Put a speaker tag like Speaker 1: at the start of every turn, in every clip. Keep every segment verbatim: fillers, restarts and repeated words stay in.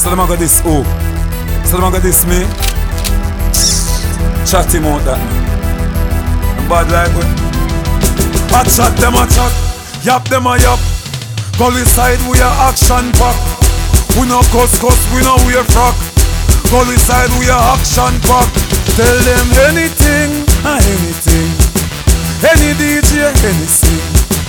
Speaker 1: So them a got this who? So them a got this me? Chat him out that man. I'm bad like we. I chat them a chat, yap them a yap. Gully side we a action pack. We no cuss cuss, we no wear frock. Gully side we a action pack. Tell them anything, ah anything. Any D J, anything.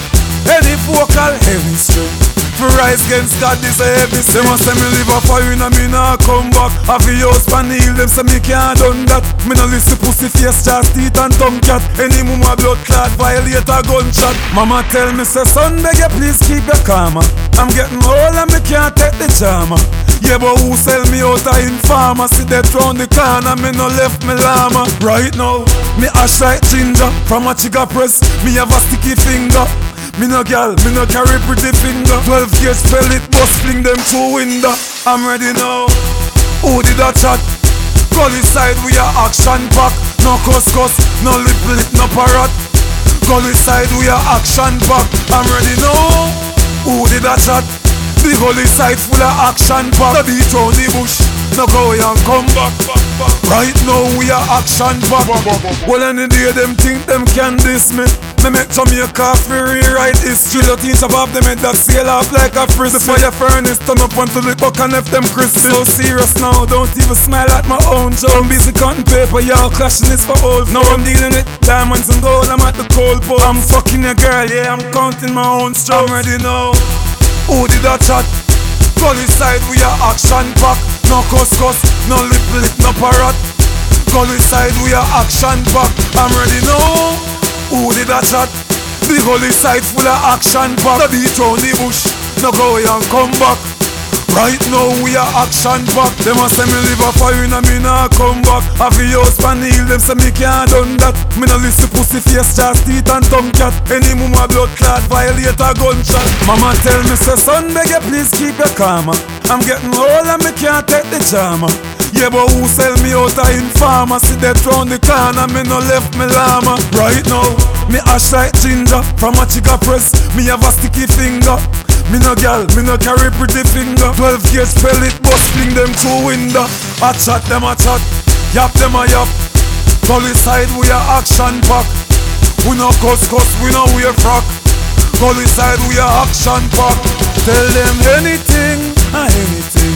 Speaker 1: Any vocal, any string. For rise against God, this a heavy sin. They must say me live a fire and me nah come back. Have a house pan heal, them say me can't done that. Me no listen pussy face, just teeth and tongue cat. Any mama blood clot, violate a gunshot. Mama tell me say son, beg you please keep your calmer. I'm getting old and me can't take the drama. Yeah, but who sell me out a informer? See that round the corner, me no left me llama. Right now, me ash like ginger. From a chica press, me have a sticky finger. Me no gal, me no carry pretty finger. Twelve gauge pellet, bust fling them through window. I'm ready now. Who did that chat? Gully side we a action pack. No cuss cuss, no lip lip, no parrot. Gully side we a action pack. I'm ready now. Who did that chat? The gully side full of action pack. The beat round the bush, no go and come back. Right now we are action pack. Well any day them think them can diss me. Me make Jamaica free rewrite history. The teach about them head that sail off like a frisbee. The fire furnace turn up until the buck and left them crispy. So serious now, don't even smile at my own joke. I'm busy cutting paper, y'all clashing this for old. Now I'm dealing with diamonds and gold, I'm at the cold pole. I'm fucking a girl, yeah, I'm counting my own strokes. I'm ready now. Who did that chat? Gully side we are action pack. No cuss cuss, no lip lip, no parrot. Gully side we are action pack. I'm ready now. Who did that chat? The gully side full of action pack. The beat round the bush, no go and come back. Right now we are action pack. Them a say me live a fire and me nah come back. Have a house pan heal, them say me can't done that. Me no listen pussy face, just teeth and tongue cat. Any mama blood clot, violate a gunshot. Mama tell me say son, beg you please keep your calmer. I'm getting old and me can't take the drama. Yeah, but who sell me out a informer? See that round the corner, me no left me llama. Right now, me ash like ginger. From a chica press, me have a sticky finger. Me no gal, me no carry pretty finger. Twelve gauge pellet, bust fling them through window. I chat them a chat, yap them a yap. Gully side we a action pack. We no cuss cuss, we no wear frock. Gully side we a action pack. Tell them anything, ah anything.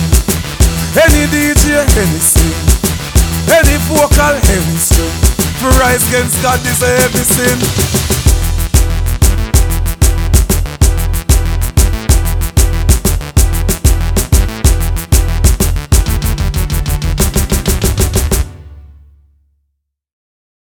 Speaker 1: Any D J, any sing. Any vocal, any string. For rise against God, this a heavy sin.